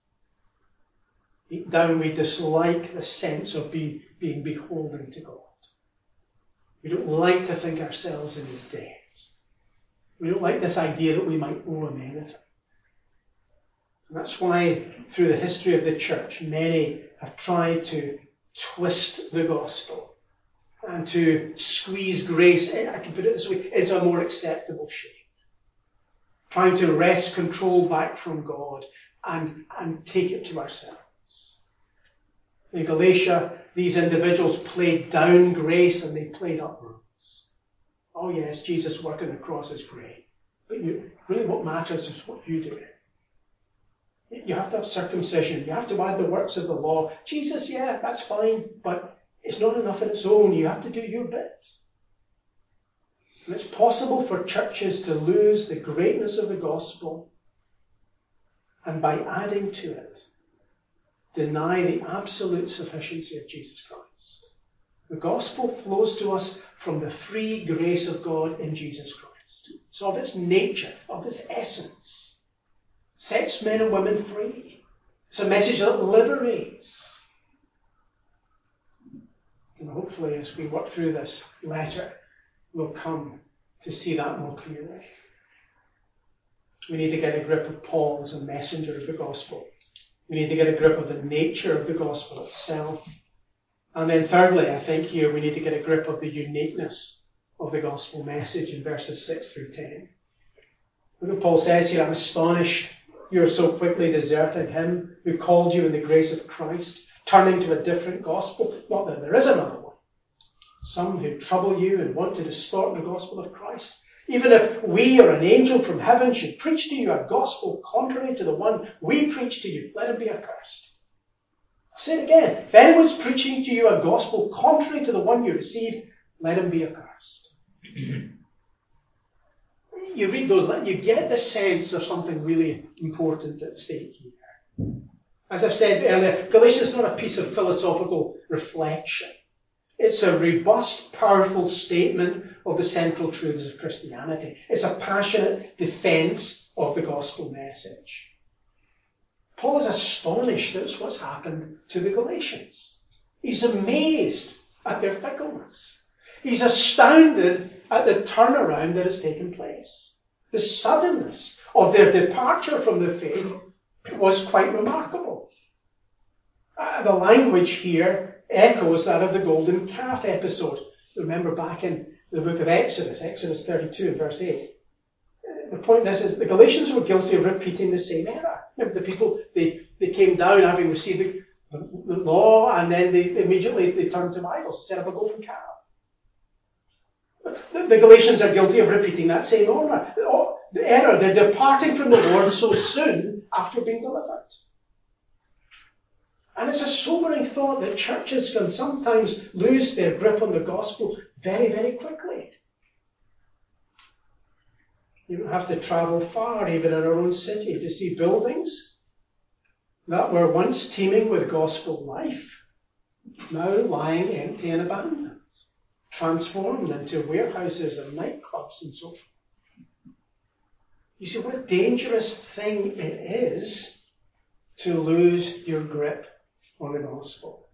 Deep down, we dislike the sense of being, being beholden to God. We don't like to think ourselves in his debt. We don't like this idea that we might owe him anything. And that's why, through the history of the church, many have tried to twist the gospel and to squeeze grace, I can put it this way, into a more acceptable shape. Trying to wrest control back from God and, and take it to ourselves. In Galatia, these individuals played down grace and they played up rules. Oh yes, Jesus' work on the cross is great. But you, really what matters is what you do. You have to have circumcision. You have to add the works of the law. Jesus, yeah, that's fine, but it's not enough on its own. You have to do your bit. And it's possible for churches to lose the greatness of the gospel and by adding to it, deny the absolute sufficiency of Jesus Christ. The gospel flows to us from the free grace of God in Jesus Christ. So of its nature, of its essence, sets men and women free. It's a message that liberates. And hopefully as we work through this letter, we'll come to see that more clearly. We need to get a grip of Paul as a messenger of the gospel. We need to get a grip of the nature of the gospel itself. And then thirdly, I think here we need to get a grip of the uniqueness of the gospel message in verses six through ten. Look what Paul says here, I'm astonished you are so quickly deserting him who called you in the grace of Christ, turning to a different gospel. Not that there is another one. Some who trouble you and want to distort the gospel of Christ. Even if we or an angel from heaven should preach to you a gospel contrary to the one we preach to you, let him be accursed. I'll say it again. If anyone's preaching to you a gospel contrary to the one you received, let him be accursed. You read those lines, you get the sense of something really important at stake here. As I've said earlier, Galatians is not a piece of philosophical reflection. It's a robust, powerful statement of the central truths of Christianity. It's a passionate defense of the gospel message. Paul is astonished at what's happened to the Galatians. He's amazed at their fickleness. He's astounded at the turnaround that has taken place. The suddenness of their departure from the faith was quite remarkable. Uh, the language here echoes that of the golden calf episode. Remember back in the book of Exodus, Exodus thirty-two and verse eight. The point is, is the Galatians were guilty of repeating the same error. Remember, the people, they, they came down having received the, the law, and then they immediately they turned to idols, set up a golden calf. The, the Galatians are guilty of repeating that same error. The error, they're departing from the Lord so soon after being delivered. And it's a sobering thought that churches can sometimes lose their grip on the gospel very, very quickly. You don't have to travel far, even in our own city, to see buildings that were once teeming with gospel life, now lying empty and abandoned, transformed into warehouses and nightclubs and so forth. You see, what a dangerous thing it is to lose your grip on the gospel.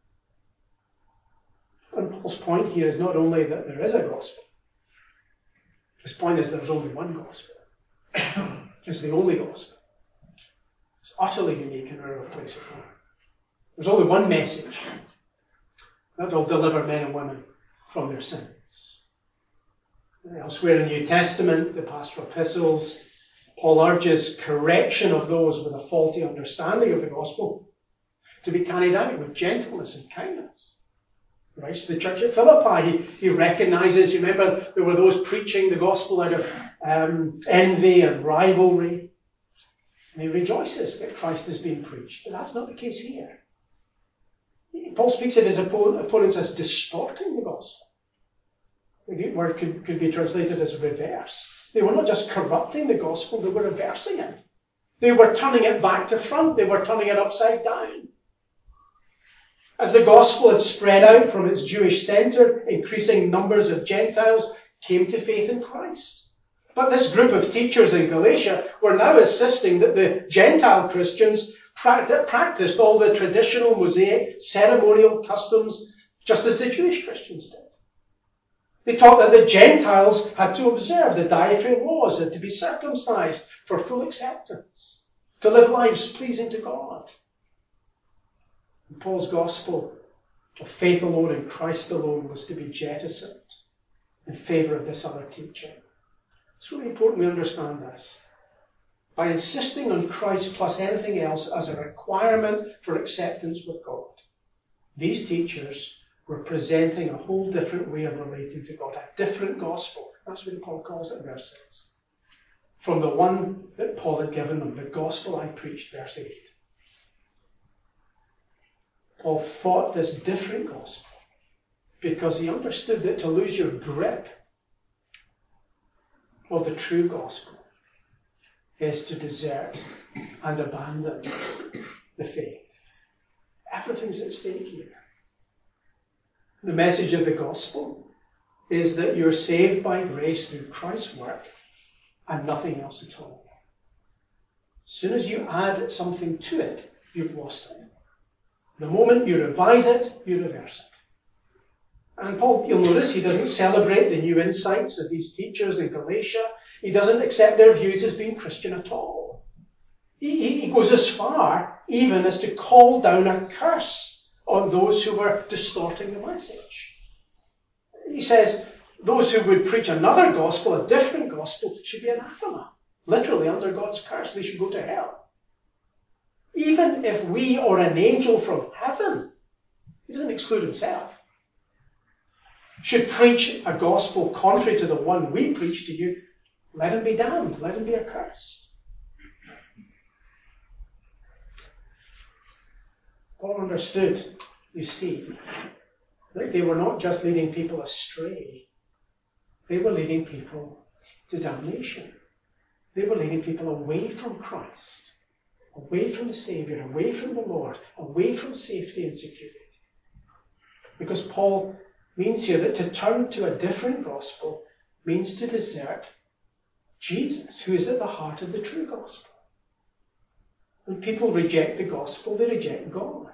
And Paul's point here is not only that there is a gospel. His point is there's only one gospel. It's the only gospel. It's utterly unique and irreplaceable. There's only one message that will deliver men and women from their sins. Elsewhere in the New Testament, the pastoral epistles, Paul urges correction of those with a faulty understanding of the gospel to be carried out with gentleness and kindness. He writes to the church at Philippi. He, he recognizes, you remember, there were those preaching the gospel out of um, envy and rivalry. And he rejoices that Christ is being preached. But that's not the case here. Paul speaks of his opponents as distorting the gospel. The Greek word could, could be translated as reverse. They were not just corrupting the gospel, they were reversing it. They were turning it back to front. They were turning it upside down. As the gospel had spread out from its Jewish centre, increasing numbers of Gentiles came to faith in Christ. But this group of teachers in Galatia were now insisting that the Gentile Christians practiced all the traditional Mosaic ceremonial customs just as the Jewish Christians did. They taught that the Gentiles had to observe the dietary laws and to be circumcised for full acceptance, to live lives pleasing to God. And Paul's gospel of faith alone in Christ alone was to be jettisoned in favour of this other teaching. It's really important we understand this. By insisting on Christ plus anything else as a requirement for acceptance with God, these teachers were presenting a whole different way of relating to God, a different gospel. That's what Paul calls it in verse six. From the one that Paul had given them, the gospel I preached, verse eight. Paul fought this different gospel because he understood that to lose your grip of the true gospel is to desert and abandon the faith. Everything's at stake here. The message of the gospel is that you're saved by grace through Christ's work and nothing else at all. As soon as you add something to it, you've lost it. The moment you revise it, you reverse it. And Paul, you'll notice, he doesn't celebrate the new insights of these teachers in Galatia. He doesn't accept their views as being Christian at all. He, he goes as far even as to call down a curse on those who were distorting the message. He says those who would preach another gospel, a different gospel, should be anathema. Literally under God's curse. They should go to hell. Even if we or an angel from heaven, he doesn't exclude himself, should preach a gospel contrary to the one we preach to you, let him be damned, let him be accursed. Paul understood, you see, that they were not just leading people astray, they were leading people to damnation. They were leading people away from Christ, away from the Saviour, away from the Lord, away from safety and security. Because Paul means here that to turn to a different gospel means to desert Jesus, who is at the heart of the true gospel. When people reject the gospel, they reject God.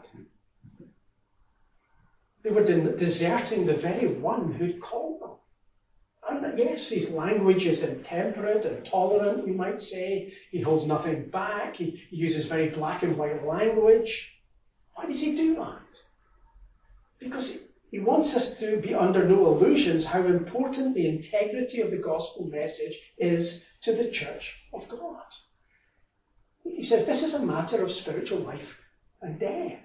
They were de- deserting the very one who'd called them. And yes, his language is intemperate and tolerant, we might say. He holds nothing back. He, he uses very black and white language. Why does he do that? Because he, he wants us to be under no illusions how important the integrity of the gospel message is to the church of God. He says this is a matter of spiritual life and death.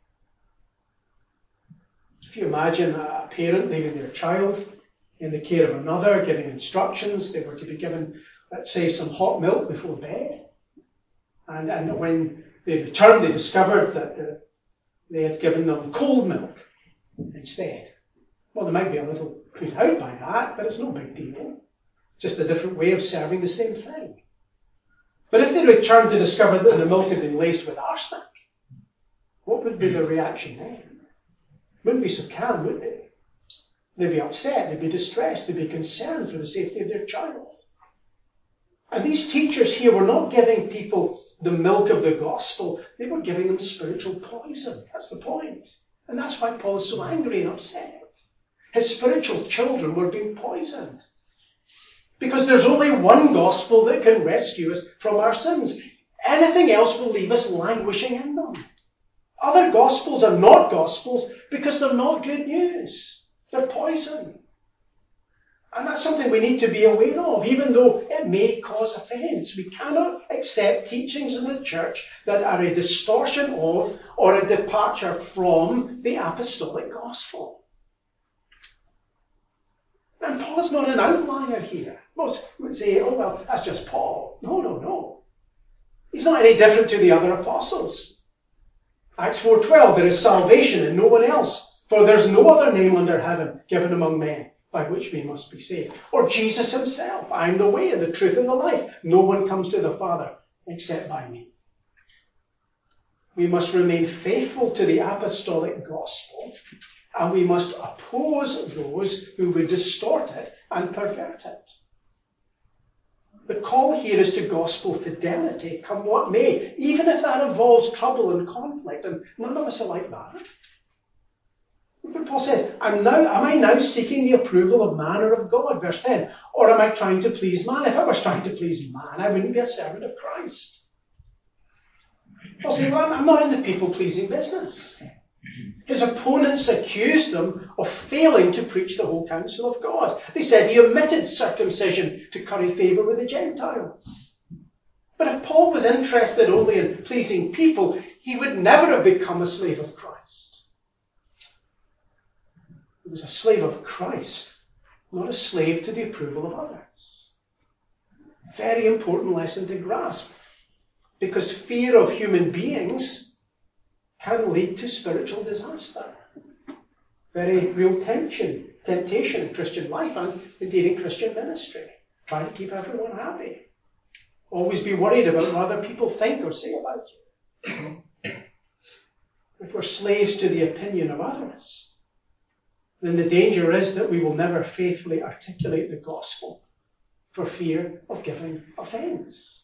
If you imagine a parent leaving their child in the care of another, giving instructions, they were to be given, let's say, some hot milk before bed. And, and when they returned, they discovered that the, they had given them cold milk instead. Well, they might be a little put out by that, but it's no big deal. Just a different way of serving the same thing. But if they returned to discover that the milk had been laced with arsenic, what would be their reaction then? Wouldn't be so calm, would they? They'd be upset, they'd be distressed, they'd be concerned for the safety of their child. And these teachers here were not giving people the milk of the gospel, they were giving them spiritual poison. That's the point. And that's why Paul is so angry and upset. His spiritual children were being poisoned. Because there's only one gospel that can rescue us from our sins. Anything else will leave us languishing in them. Other gospels are not gospels because they're not good news. They're poison. And that's something we need to be aware of, even though it may cause offence. We cannot accept teachings in the church that are a distortion of or a departure from the apostolic gospel. And Paul's not an outlier here. Most would say, oh, well, that's just Paul. No, no, no. He's not any different to the other apostles. Acts four twelve, there is salvation in no one else, for there's no other name under heaven given among men by which we must be saved. Or Jesus himself, I am the way and the truth and the life. No one comes to the Father except by me. We must remain faithful to the apostolic gospel, and we must oppose those who would distort it and pervert it. The call here is to gospel fidelity, come what may, even if that involves trouble and conflict, and none of us are like that. But Paul says, I'm now, am I now seeking the approval of man or of God? Verse ten. Or am I trying to please man? If I was trying to please man, I wouldn't be a servant of Christ. Paul says, well, I'm not in the people-pleasing business. His opponents accused him of failing to preach the whole counsel of God. They said he omitted circumcision to curry favour with the Gentiles. But if Paul was interested only in pleasing people, he would never have become a slave of Christ. He was a slave of Christ, not a slave to the approval of others. Very important lesson to grasp, because fear of human beings can lead to spiritual disaster. Very real tension, temptation in Christian life and indeed in Christian ministry. Trying to keep everyone happy. Always be worried about what other people think or say about you. If we're slaves to the opinion of others, then the danger is that we will never faithfully articulate the gospel for fear of giving offence.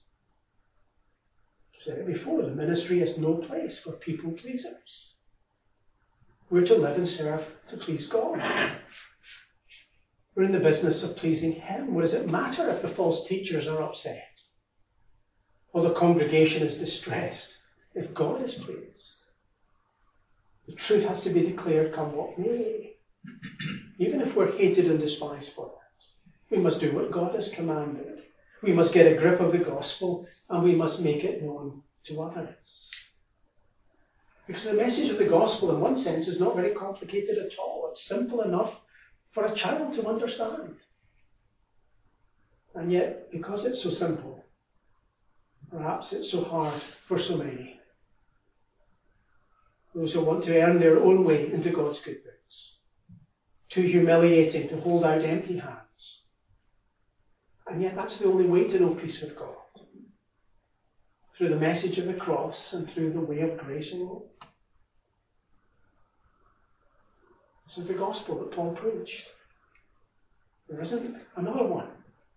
I've said it before, the ministry is no place for people pleasers. We're to live and serve to please God. We're in the business of pleasing Him. What does it matter if the false teachers are upset or the congregation is distressed if God is pleased? The truth has to be declared come what may. Even if we're hated and despised for it, we must do what God has commanded. We must get a grip of the gospel and we must make it known to others. Because the message of the gospel, in one sense, is not very complicated at all. It's simple enough for a child to understand. And yet, because it's so simple, perhaps it's so hard for so many. Those who want to earn their own way into God's good books. Too humiliating to hold out empty hands. And yet that's the only way to know peace with God. Through the message of the cross and through the way of grace alone. This is the gospel that Paul preached. There isn't another one.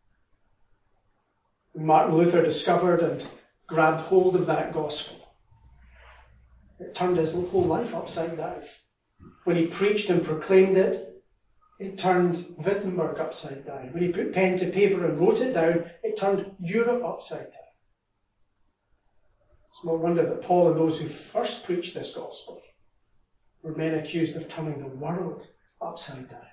When Martin Luther discovered and grabbed hold of that gospel, it turned his whole life upside down. When he preached and proclaimed it, it turned Wittenberg upside down. When he put pen to paper and wrote it down, it turned Europe upside down. It's no wonder that Paul and those who first preached this gospel were men accused of turning the world upside down.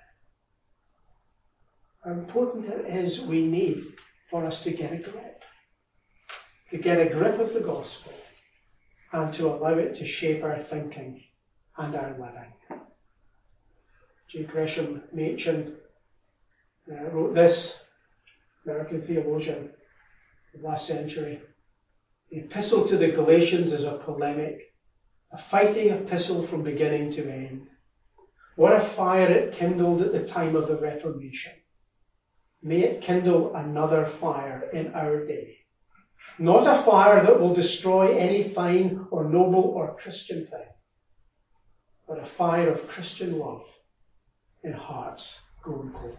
How important it is we need for us to get a grip. To get a grip of the gospel and to allow it to shape our thinking and our living. J. Gresham Machen uh, wrote this, American theologian of last century. The epistle to the Galatians is a polemic, a fighting epistle from beginning to end. What a fire it kindled at the time of the Reformation. May it kindle another fire in our day. Not a fire that will destroy any fine or noble or Christian thing, but a fire of Christian love in hearts grown cold.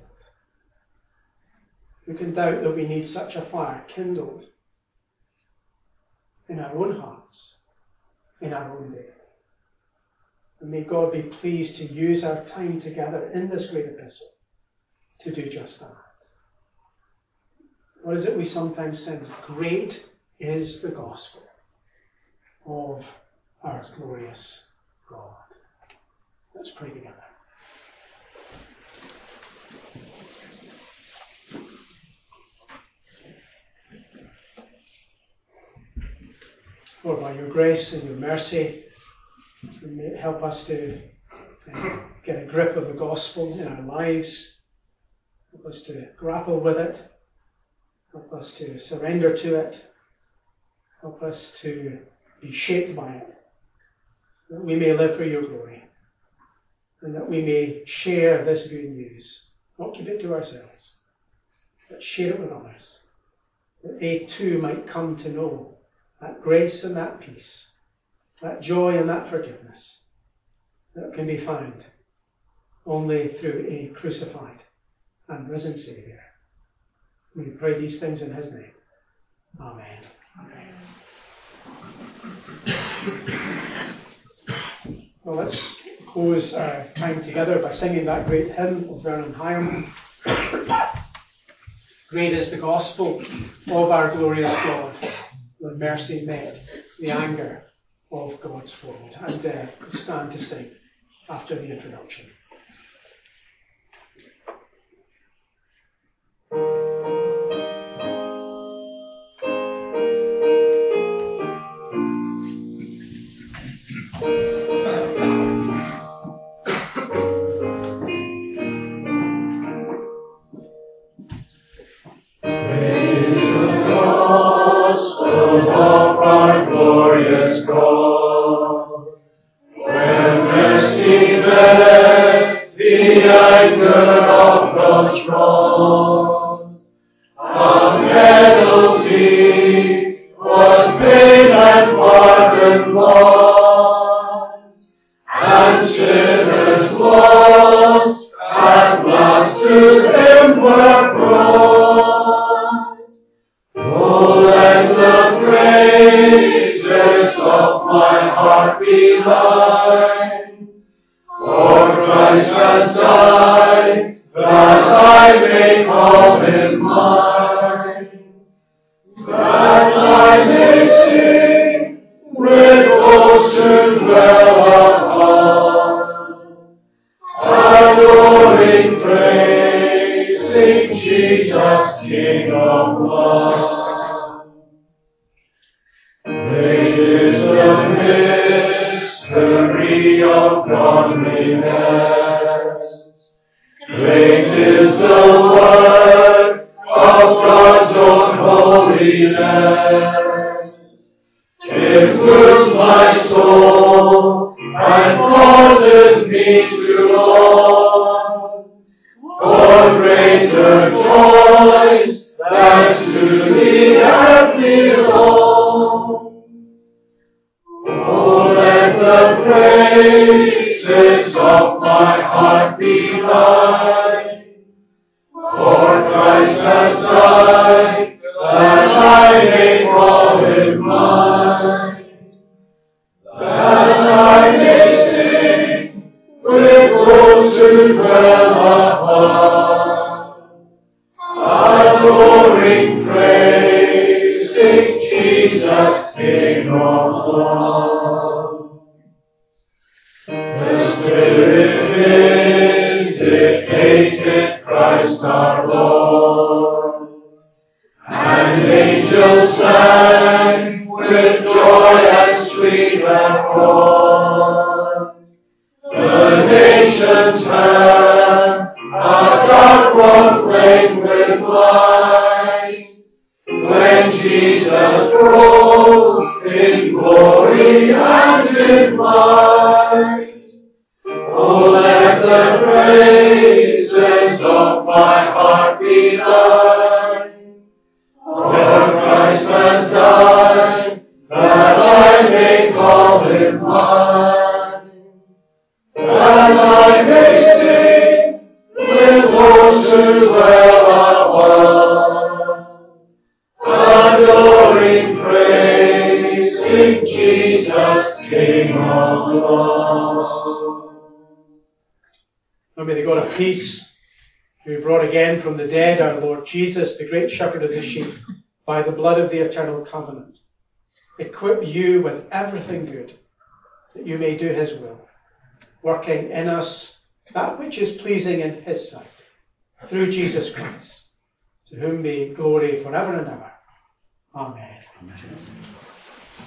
Who can doubt that we need such a fire kindled in our own hearts, in our own day? And may God be pleased to use our time together in this great epistle to do just that. What is it we sometimes sing? Great is the gospel of our glorious God. Let's pray together. Lord, by your grace and your mercy, may it help us to uh, get a grip of the gospel in our lives. Help us to grapple with it. Help us to surrender to it. Help us to be shaped by it. That we may live for your glory. And that we may share this good news. Not keep it to ourselves, but share it with others. That they too might come to know that grace and that peace, that joy and that forgiveness that can be found only through a crucified and risen Saviour. We pray these things in his name. Amen. Amen. Well, let's close our time together by singing that great hymn of Vernon Hyam. Great is the gospel of our glorious God, when mercy met the anger of God's foe. And uh, stand to sing after the introduction. When mercy met has died, that I may call him mine, that I may sing with those who dwell above, adoring, praising Jesus, King of love. Great is the mystery of godliness. Great is the work of God's own holiness. It moves my soul and causes me to long for greater joys that to the earth belong. Oh, let the praises of my heart be thine, for Christ has died, that I may call him mine, that I may sing with those who dwell above, adoring, praising Jesus, King of love. The Spirit vindicated Christ our Lord, and angels sang with joy and sweet accord. The nations heard a dark one flame with light, when Jesus rose in glory and in might. Oh, let the praises of my heart be thine, for Christ has died, that I may call him mine, that I may sing with those who dwell above, adoring, praising Jesus, King of love. And may the God of peace, who brought again from the dead our Lord Jesus, the great shepherd of the sheep, by the blood of the eternal covenant, equip you with everything good, that you may do his will, working in us that which is pleasing in his sight, through Jesus Christ, to whom be glory forever and ever. Amen. Amen.